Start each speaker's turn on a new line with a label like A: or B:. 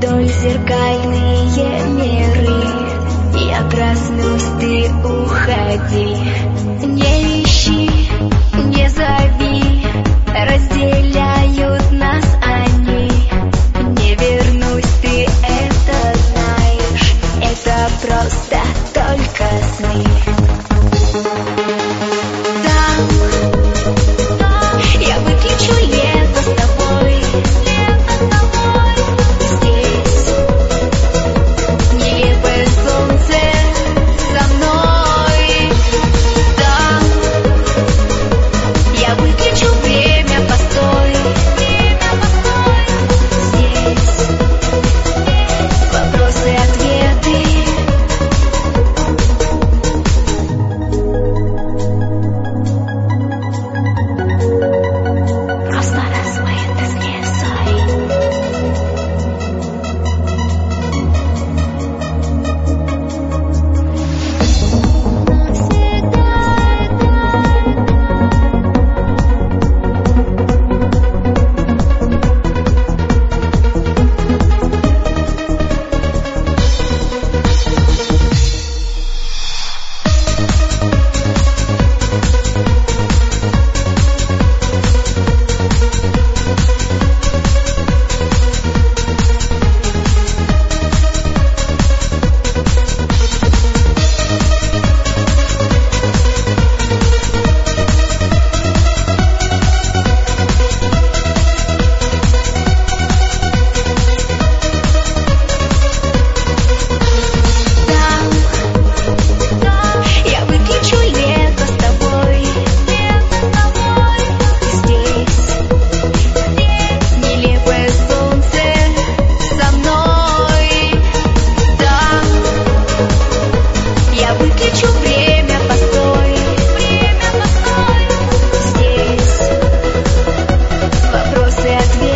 A: вдоль зеркальные миры. Я проснусь, ты уходи. Не ищи, не зови, разделяют нас они. Не вернусь, ты это знаешь, это просто только сны. Я выключу лето с тобой. Здесь нелепое солнце за мной. Да, я выключу время, постой. Здесь вопросы, ответы. Просто размыт исчезай. Я выключу лето с тобой. Здесь нелепое солнце за мной. Да, я выключу время, постой. Здесь вопросы, ответы.